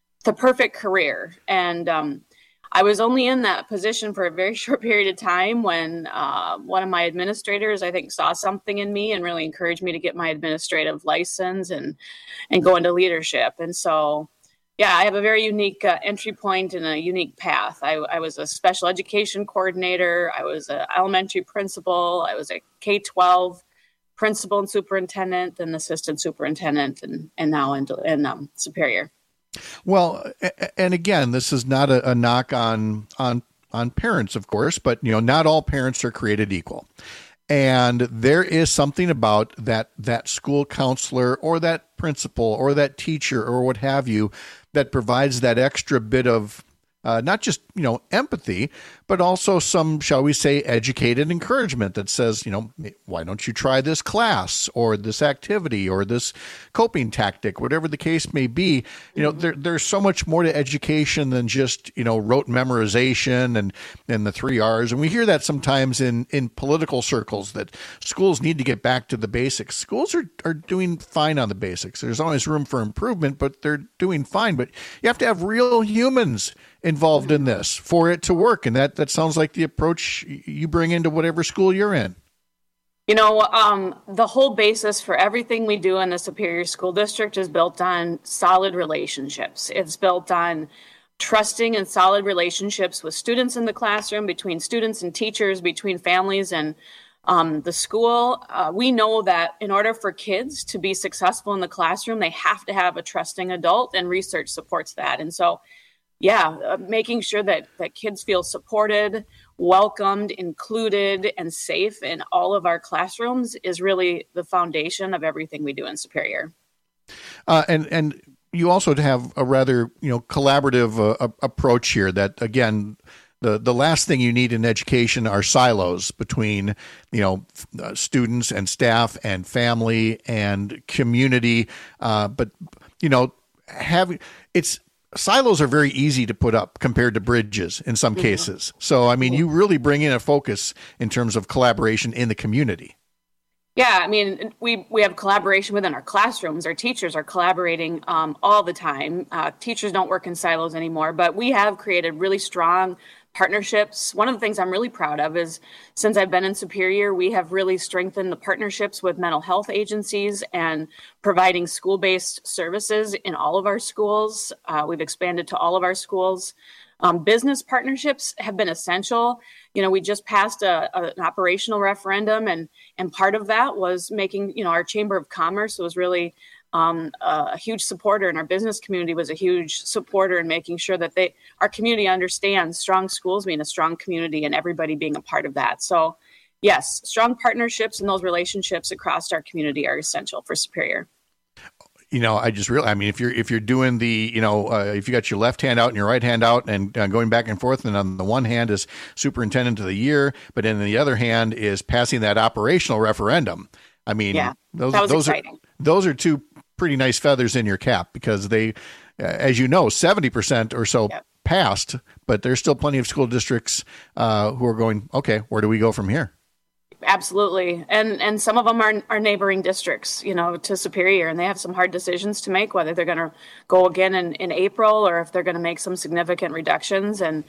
career. And I was only in that position for a very short period of time when one of my administrators, I think, saw something in me and really encouraged me to get my administrative license and go into leadership. And so, yeah, I have a very unique entry point and a unique path. I was a special education coordinator. I was an elementary principal. I was a K-12 principal and superintendent, and assistant superintendent, and now in Superior. Well, and again, this is not a knock on parents, of course, but not all parents are created equal. And there is something about that school counselor or that principal or that teacher or what have you that provides that extra bit of not just, empathy, but also some, shall we say, educated encouragement that says, why don't you try this class or this activity or this coping tactic, whatever the case may be. There's so much more to education than just, rote memorization and the 3 R's. And we hear that sometimes in political circles that schools need to get back to the basics. Schools are doing fine on the basics. There's always room for improvement, but they're doing fine. But you have to have real humans involved in this for it to work. And that sounds like the approach you bring into whatever school you're in. The whole basis for everything we do in the Superior School District is built on solid relationships. It's built on trusting and solid relationships with students in the classroom, between students and teachers, between families and the school. We know that in order for kids to be successful in the classroom, they have to have a trusting adult, and research supports that. And so, making sure that kids feel supported, welcomed, included, and safe in all of our classrooms is really the foundation of everything we do in Superior. And you also have a rather, collaborative approach here that, again, the last thing you need in education are silos between, students and staff and family and community. Silos are very easy to put up compared to bridges in some cases. So, you really bring in a focus in terms of collaboration in the community. Yeah, we have collaboration within our classrooms. Our teachers are collaborating all the time. Teachers don't work in silos anymore, but we have created really strong partnerships. One of the things I'm really proud of is since I've been in Superior, we have really strengthened the partnerships with mental health agencies and providing school-based services in all of our schools. We've expanded to all of our schools. Business partnerships have been essential. We just passed an operational referendum, and part of that was making, our Chamber of Commerce was really a huge supporter, and our business community was a huge supporter in making sure that our community understands strong schools mean a strong community and everybody being a part of that. So yes, strong partnerships and those relationships across our community are essential for Superior. I just really, if you're doing the, if you got your left hand out and your right hand out and going back and forth, and on the one hand is superintendent of the year, but in the other hand is passing that operational referendum. Those are two pretty nice feathers in your cap, because they, as 70% or so passed, but there's still plenty of school districts who are going, okay, where do we go from here? Absolutely. And some of them are neighboring districts, to Superior, and they have some hard decisions to make, whether they're going to go again in April or if they're going to make some significant reductions. And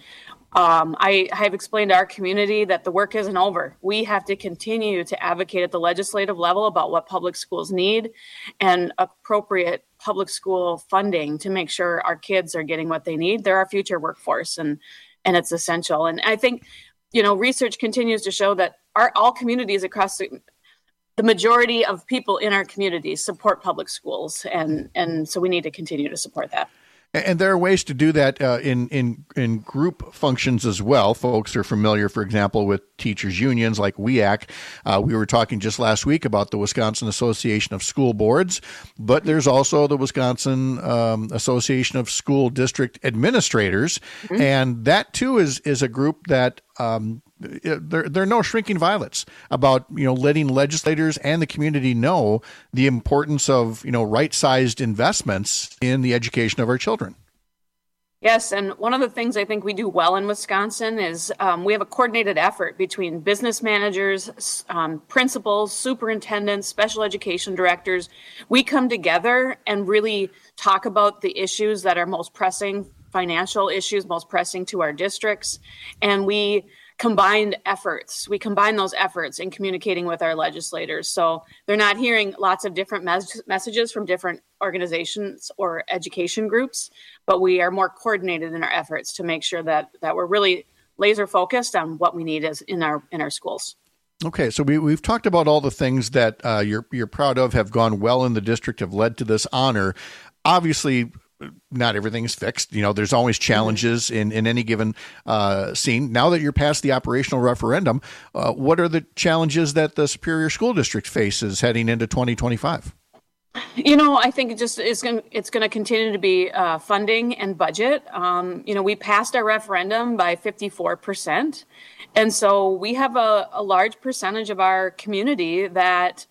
I have explained to our community that the work isn't over. We have to continue to advocate at the legislative level about what public schools need and appropriate public school funding to make sure our kids are getting what they need. They're our future workforce, and it's essential. And I think, research continues to show that all communities across the majority of people in our communities support public schools. And so we need to continue to support that. And there are ways to do that in group functions as well. Folks are familiar, for example, with teachers' unions like WEAC. We were talking just last week about the Wisconsin Association of School Boards, but there's also the Wisconsin Association of School District Administrators. Mm-hmm. And that, too, is a group that there are no shrinking violets about, letting legislators and the community know the importance of, right-sized investments in the education of our children. Yes, and one of the things I think we do well in Wisconsin is we have a coordinated effort between business managers, principals, superintendents, special education directors. We come together and really talk about the issues that are most pressing, financial issues most pressing to our districts, and we combine those efforts in communicating with our legislators. So they're not hearing lots of different messages from different organizations or education groups, but we are more coordinated in our efforts to make sure that we're really laser focused on what we need in our schools. Okay, so we've talked about all the things that you're proud of, have gone well in the district, have led to this honor. Obviously, not everything is fixed. There's always challenges in any given scene. Now that you're past the operational referendum, what are the challenges that the Superior School District faces heading into 2025? I think it's going to continue to be funding and budget. We passed our referendum by 54%. And so we have a large percentage of our community that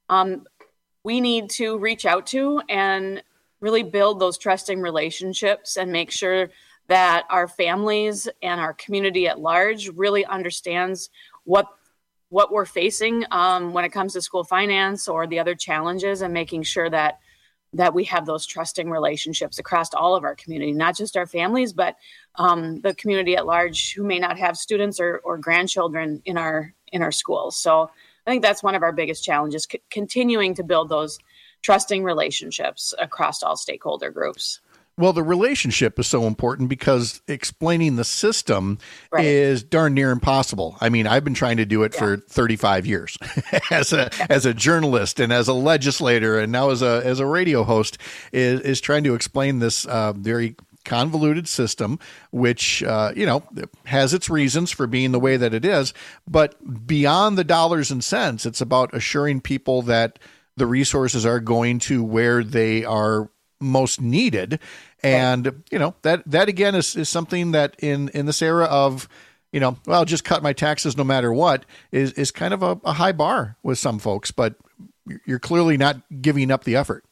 we need to reach out to and really build those trusting relationships and make sure that our families and our community at large really understands what we're facing when it comes to school finance or the other challenges, and making sure that we have those trusting relationships across all of our community, not just our families, but the community at large who may not have students or grandchildren in our schools. So I think that's one of our biggest challenges, continuing to build those trusting relationships across all stakeholder groups. Well, the relationship is so important because explaining the system is darn near impossible. I mean, I've been trying to do it for 35 years as a journalist and as a legislator, and now as a radio host, is trying to explain this very convoluted system, which has its reasons for being the way that it is. But beyond the dollars and cents, it's about assuring people that the resources are going to where they are most needed. And, that again is something that in this era of, just cut my taxes no matter what is kind of a high bar with some folks, but you're clearly not giving up the effort.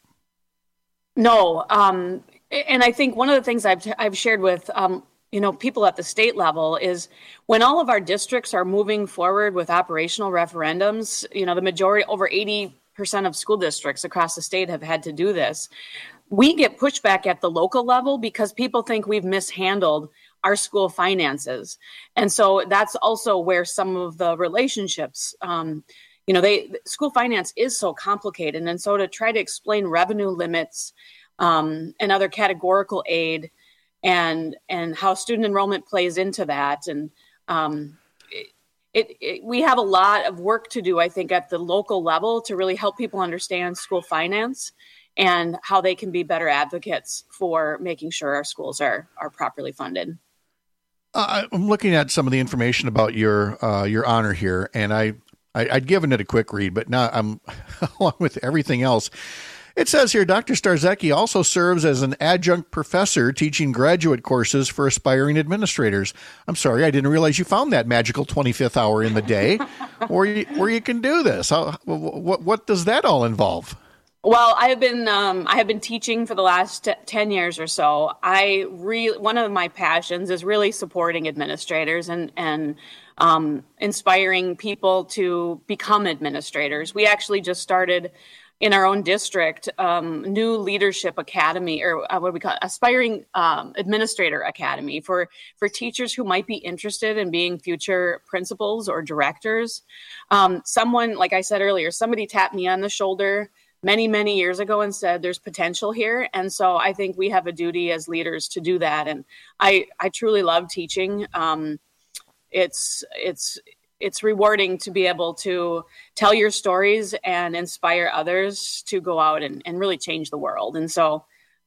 No. And I think one of the things I've shared with, people at the state level is when all of our districts are moving forward with operational referendums, the majority, over 80% of school districts across the state have had to do this. We get pushback at the local level because people think we've mishandled our school finances. And so that's also where some of the relationships, school finance is so complicated. And so to try to explain revenue limits and other categorical aid and how student enrollment plays into that. And we have a lot of work to do, I think, at the local level to really help people understand school finance and how they can be better advocates for making sure our schools are properly funded. I'm looking at some of the information about your honor here, and I'd given it a quick read, but now I'm along with everything else. It says here, Dr. Starzecki also serves as an adjunct professor teaching graduate courses for aspiring administrators. I'm sorry, I didn't realize you found that magical 25th hour in the day where you can do this. What does that all involve? Well, I have been teaching for the last 10 years or so. One of my passions is really supporting administrators and inspiring people to become administrators. We actually just started in our own district, new leadership academy, or what we call aspiring administrator academy for teachers who might be interested in being future principals or directors. Someone, like I said earlier, somebody tapped me on the shoulder many, many years ago and said there's potential here. And so I think we have a duty as leaders to do that. And I truly love teaching. It's rewarding to be able to tell your stories and inspire others to go out and really change the world. And so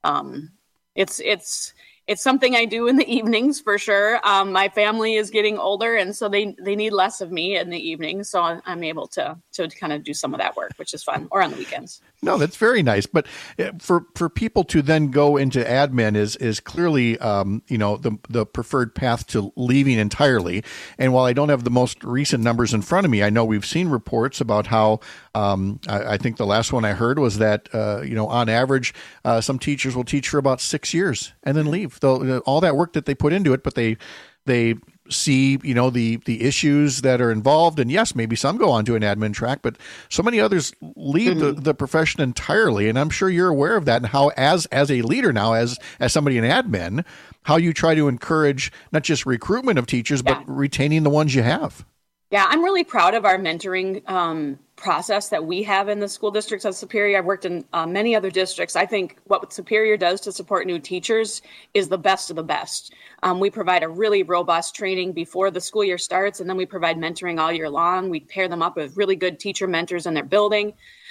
it's something I do in the evenings for sure. My family is getting older, and so they need less of me in the evenings. So I'm able to kind of do some of that work, which is fun, or on the weekends. No, that's very nice. But for people to then go into admin is clearly, the preferred path to leaving entirely. And while I don't have the most recent numbers in front of me, I know we've seen reports about how I think the last one I heard was that, on average, some teachers will teach for about 6 years and then leave. All that work that they put into it, but they see, the issues that are involved. And yes, maybe some go on to an admin track, but so many others leave the profession entirely. And I'm sure you're aware of that, and how as a leader now, as somebody in admin, how you try to encourage not just recruitment of teachers, but retaining the ones you have. Yeah, I'm really proud of our mentoring process that we have in the school districts of Superior. I've worked in many other districts. I think what Superior does to support new teachers is the best of the best. We provide a really robust training before the school year starts, and then we provide mentoring all year long. We pair them up with really good teacher mentors in their building.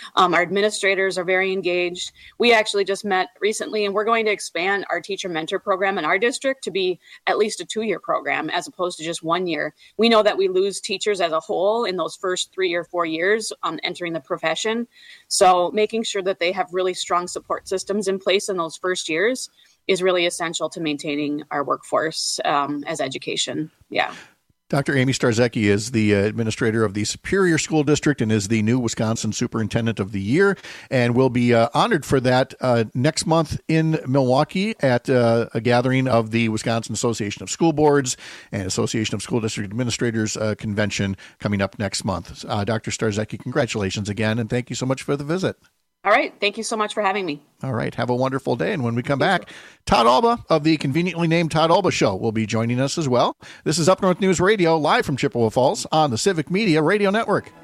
Our administrators are very engaged. We actually just met recently, and we're going to expand our teacher mentor program in our district to be at least a 2-year program as opposed to just 1 year. We know that we lose teachers as a whole in those first 3 or 4 years entering the profession. So making sure that they have really strong support systems in place in those first years is really essential to maintaining our workforce as education. Yeah. Dr. Amy Starzecki is the administrator of the Superior School District and is the new Wisconsin Superintendent of the Year, and will be honored for that next month in Milwaukee at a gathering of the Wisconsin Association of School Boards and Association of School District Administrators convention coming up next month. Dr. Starzecki, congratulations again, and thank you so much for the visit. All right. Thank you so much for having me. All right. Have a wonderful day. And when we come back, Todd Alba of the conveniently named Todd Alba Show will be joining us as well. This is Up North News Radio, live from Chippewa Falls on the Civic Media Radio Network.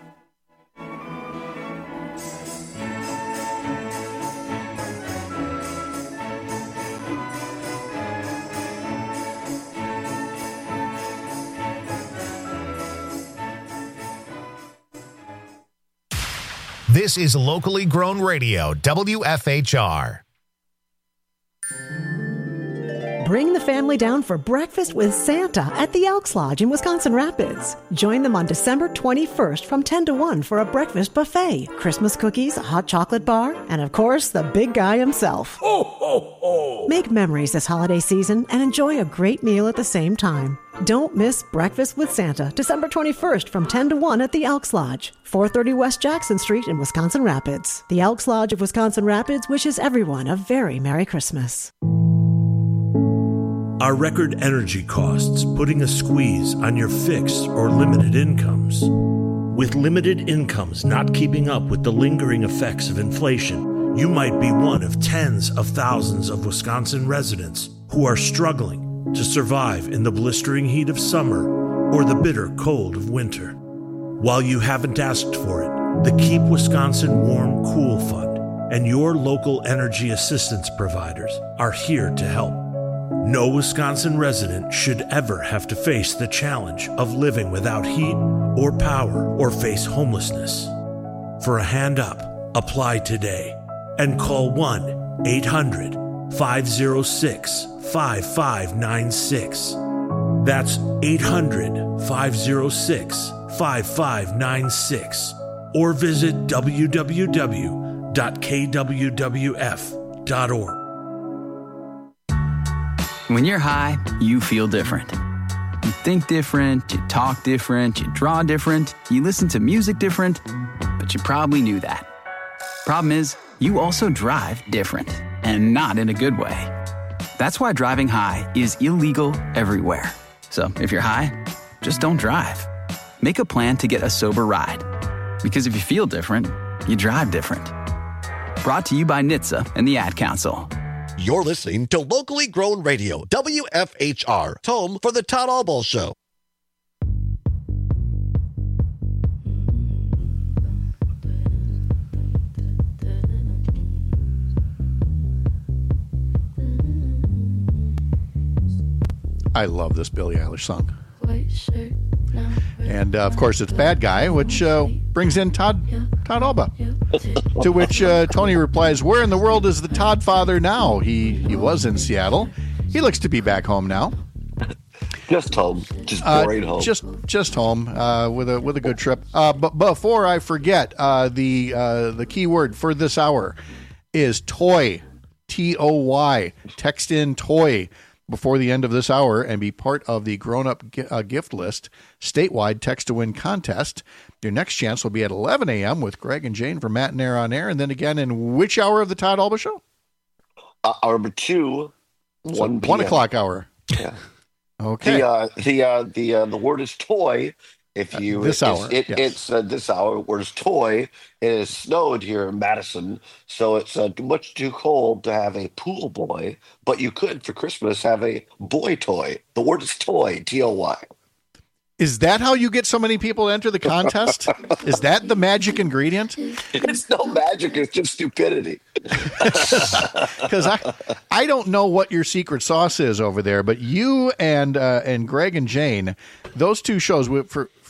This is locally grown radio, WFHR. Bring the family down for breakfast with Santa at the Elks Lodge in Wisconsin Rapids. Join them on December 21st from 10 to 1 for a breakfast buffet, Christmas cookies, a hot chocolate bar, and of course, the big guy himself. Ho, ho, ho! Make memories this holiday season and enjoy a great meal at the same time. Don't miss Breakfast with Santa, December 21st from 10 to 1 at the Elks Lodge, 430 West Jackson Street in Wisconsin Rapids. The Elks Lodge of Wisconsin Rapids wishes everyone a very Merry Christmas. Are record energy costs putting a squeeze on your fixed or limited incomes? With limited incomes not keeping up with the lingering effects of inflation, you might be one of tens of thousands of Wisconsin residents who are struggling to survive in the blistering heat of summer or the bitter cold of winter. While you haven't asked for it, the Keep Wisconsin Warm Cool Fund and your local energy assistance providers are here to help. No Wisconsin resident should ever have to face the challenge of living without heat or power or face homelessness. For a hand up, apply today and call 1-800-506-5596. That's 800-506-5596. Or visit www.kwwf.org. When you're high, you feel different. You think different, you talk different, you draw different, you listen to music different, but you probably knew that. Problem is, you also drive different, and not in a good way. That's why driving high is illegal everywhere. So if you're high, just don't drive. Make a plan to get a sober ride. Because if you feel different, you drive different. Brought to you by NHTSA and the Ad Council. You're listening to locally grown radio, WFHR. It's home for the Todd Alba Show. I love this Billie Eilish song. And, of course, it's Bad Guy, which brings in Todd Alba. To which Tony replies, where in the world is the Todd father now? He was in Seattle. He looks to be back home now. Just home. Just boring home. Just home with a good trip. But before I forget, the key word for this hour is toy. T-O-Y. Text in toy before the end of this hour and be part of the grown-up gift list statewide text-to-win contest. Your next chance will be at 11 a.m. with Greg and Jane for Matt and Air on Air, and then again in which hour of the Todd Alba Show? Hour number 2, 1 1 o'clock hour. Yeah. Okay. The word is toy. If you this hour, it's this hour. Where's toy? It has snowed here in Madison, so it's much too cold to have a pool boy. But you could for Christmas have a boy toy. The word is toy. T-O-Y. Is that how you get so many people to enter the contest? Is that the magic ingredient? It's no magic. It's just stupidity. Because I don't know what your secret sauce is over there, but you and Greg and Jane, those two shows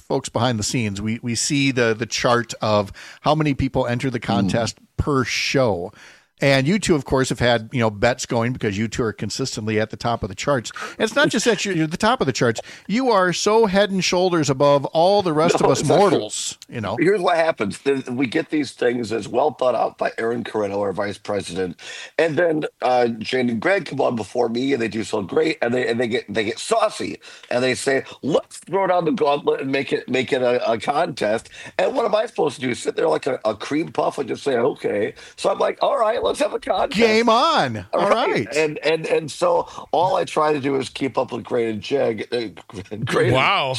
folks behind the scenes, we see the chart of how many people enter the contest per show. And you two, of course, have had, bets going because you two are consistently at the top of the charts. And it's not just that you're at the top of the charts. You are so head and shoulders above all the rest of us mortals, Here's what happens. We get these things as well thought out by Aaron Carreno, our vice president. And then Jane and Greg come on before me, and they do so great. And they get saucy. And they say, let's throw down the gauntlet and make it a contest. And what am I supposed to do? Sit there like a cream puff and just say, okay. So I'm like, all right, let's have a contest. Game on. All right. And so all I try to do is keep up with Great and Jeg. Wow.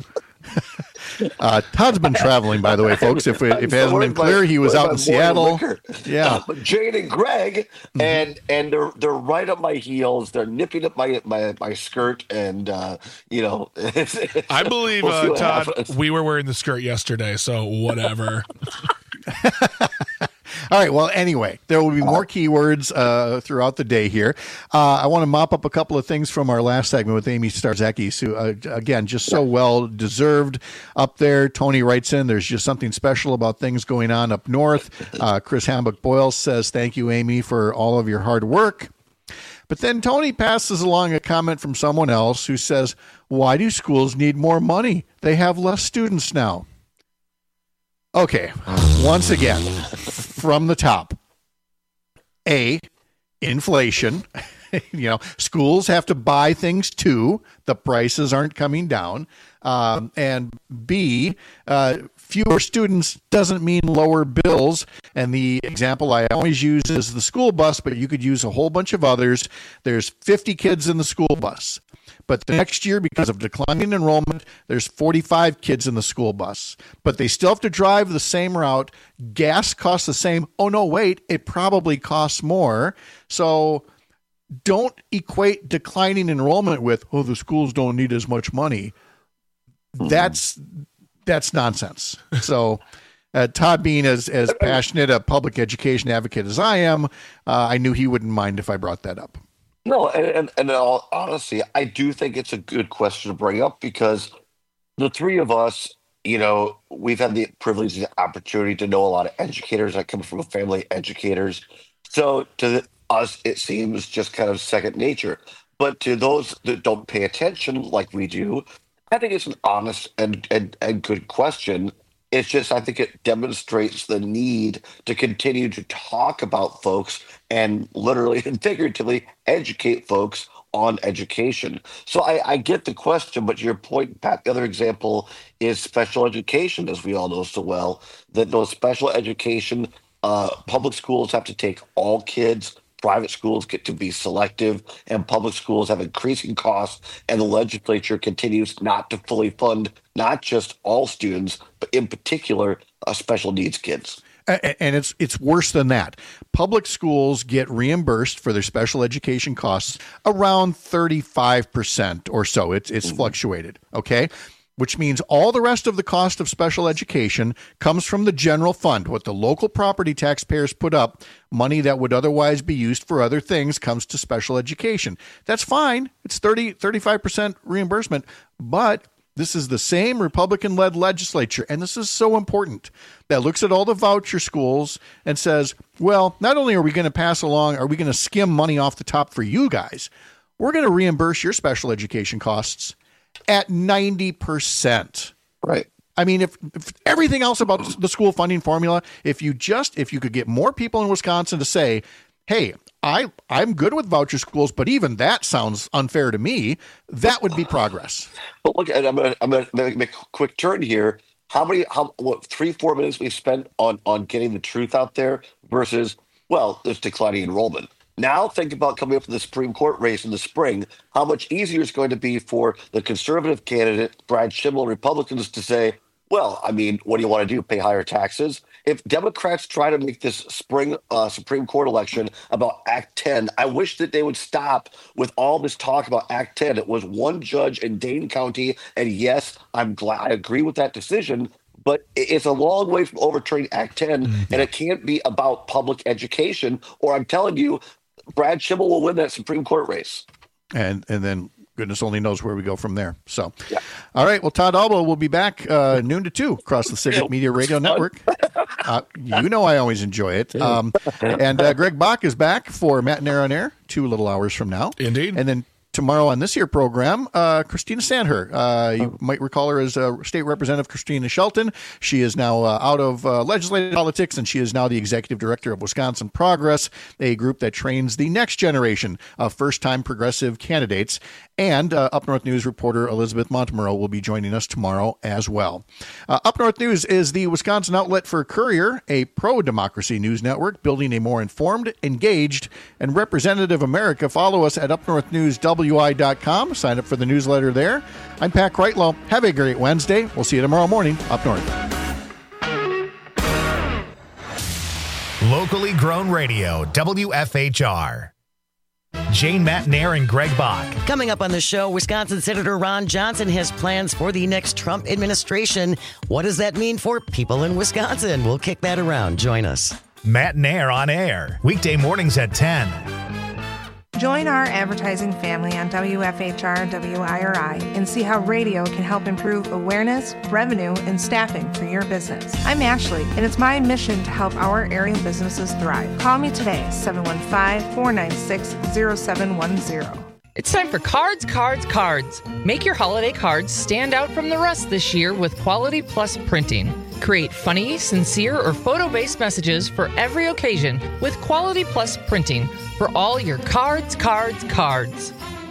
Todd's been traveling, by the way, folks. If it hasn't been clear, he was out in Seattle. Yeah. But Jane and Greg, and they're right up my heels. They're nipping up my skirt, and I believe we'll Todd, we were wearing the skirt yesterday, so whatever. All right. Well, anyway, there will be more keywords throughout the day here. I want to mop up a couple of things from our last segment with Amy Starzakis, who, again, just so well deserved up there. Tony writes in, there's just something special about things going on up north. Chris Hambuck-Boyle says, thank you, Amy, for all of your hard work. But then Tony passes along a comment from someone else who says, why do schools need more money? They have less students now. Okay, once again, from the top. Inflation. Schools have to buy things too. The prices aren't coming down. And B, fewer students doesn't mean lower bills. And the example I always use is the school bus, but you could use a whole bunch of others. There's 50 kids in the school bus. But the next year, because of declining enrollment, there's 45 kids in the school bus. But they still have to drive the same route. Gas costs the same. Oh, no, wait, it probably costs more. So don't equate declining enrollment with, the schools don't need as much money. That's nonsense. So Todd, being as passionate a public education advocate as I am, I knew he wouldn't mind if I brought that up. No, and in all honesty, I do think it's a good question to bring up because the three of us, we've had the privilege and opportunity to know a lot of educators. I come from a family of educators. So to us, it seems just kind of second nature. But to those that don't pay attention like we do, I think it's an honest and good question. It's just, I think it demonstrates the need to continue to talk about folks and literally and figuratively educate folks on education. So I get the question, but to your point, Pat, the other example is special education, as we all know so well, that those special education, public schools have to take all kids. Private schools get to be selective, and public schools have increasing costs, and the legislature continues not to fully fund not just all students, but in particular, special needs kids. And it's worse than that. Public schools get reimbursed for their special education costs around 35% or so. It's fluctuated, okay? Which means all the rest of the cost of special education comes from the general fund. What the local property taxpayers put up, money that would otherwise be used for other things, comes to special education. That's fine. It's 35% reimbursement. But this is the same Republican-led legislature, and this is so important, that looks at all the voucher schools and says, well, not only are we going to skim money off the top for you guys, we're going to reimburse your special education costs at 90%. Right. I mean, if everything else about the school funding formula, if you could get more people in Wisconsin to say, hey, I'm good with voucher schools, but even that sounds unfair to me, that would be progress. But look, I'm going to make a quick turn here. How 3-4 minutes we spent on getting the truth out there versus, there's declining enrollment. Now think about coming up with the Supreme Court race in the spring, how much easier it's going to be for the conservative candidate, Brad Schimmel, Republicans to say, what do you want to do, pay higher taxes? If Democrats try to make this spring Supreme Court election about Act 10, I wish that they would stop with all this talk about Act 10. It was one judge in Dane County, and yes, I'm glad I agree with that decision, but it's a long way from overturning Act 10, and it can't be about public education, or I'm telling you, Brad Schimmel will win that Supreme Court race. And then goodness only knows where we go from there. So, all right. Well, Todd Alba will be back noon to 2 across the Civic Media Radio Network. You know I always enjoy it. And Greg Bach is back for Matt and Air on Air 2 little hours from now. Indeed. And then tomorrow on this here program, Christina Sandher. You might recall her as State Representative Christina Shelton. She is now out of legislative politics, and she is now the Executive Director of Wisconsin Progress, a group that trains the next generation of first-time progressive candidates. And Up North News reporter Elizabeth Montemurro will be joining us tomorrow as well. Up North News is the Wisconsin outlet for Courier, a pro-democracy news network building a more informed, engaged, and representative America. Follow us at upnorthnewswi.com. Sign up for the newsletter there. I'm Pat Kreitlow. Have a great Wednesday. We'll see you tomorrow morning up north. Locally grown radio, WFHR. Jane Matnair and Greg Bach. Coming up on the show, Wisconsin Senator Ron Johnson has plans for the next Trump administration. What does that mean for people in Wisconsin? We'll kick that around. Join us. Matnair on air, weekday mornings at 10. Join our advertising family on WFHR WIRI and see how radio can help improve awareness, revenue, and staffing for your business. I'm Ashley, and it's my mission to help our area businesses thrive. Call me today, 715-496-0710. It's time for Cards, Cards, Cards. Make your holiday cards stand out from the rest this year with Quality Plus Printing. Create funny, sincere, or photo-based messages for every occasion with Quality Plus Printing for all your cards, cards, cards.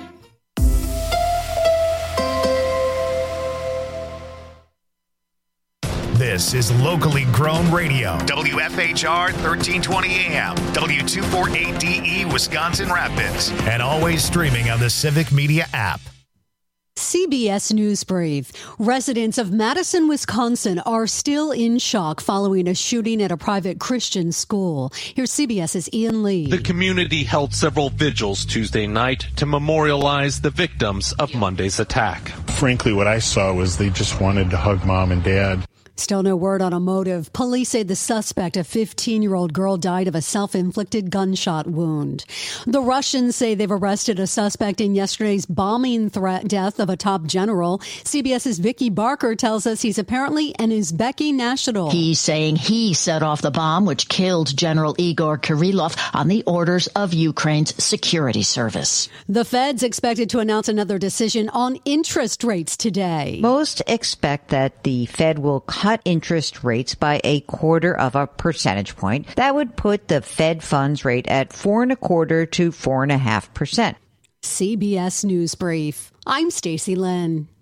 This is locally grown radio. WFHR 1320 AM, W248DE Wisconsin Rapids, and always streaming on the Civic Media app. CBS News Brief. Residents of Madison, Wisconsin are still in shock following a shooting at a private Christian school. Here's CBS's Ian Lee. The community held several vigils Tuesday night to memorialize the victims of Monday's attack. Frankly, what I saw was they just wanted to hug mom and dad. Still no word on a motive. Police say the suspect, a 15-year-old girl, died of a self-inflicted gunshot wound. The Russians say they've arrested a suspect in yesterday's bombing death of a top general. CBS's Vicky Barker tells us he's apparently an Uzbeki national. He's saying he set off the bomb which killed General Igor Kirillov on the orders of Ukraine's security service. The Fed's expected to announce another decision on interest rates today. Most expect that the Fed will cut interest rates by 0.25 percentage point. That would put the Fed funds rate at 4.25% to 4.5%. CBS News Brief. I'm Stacey Lynn.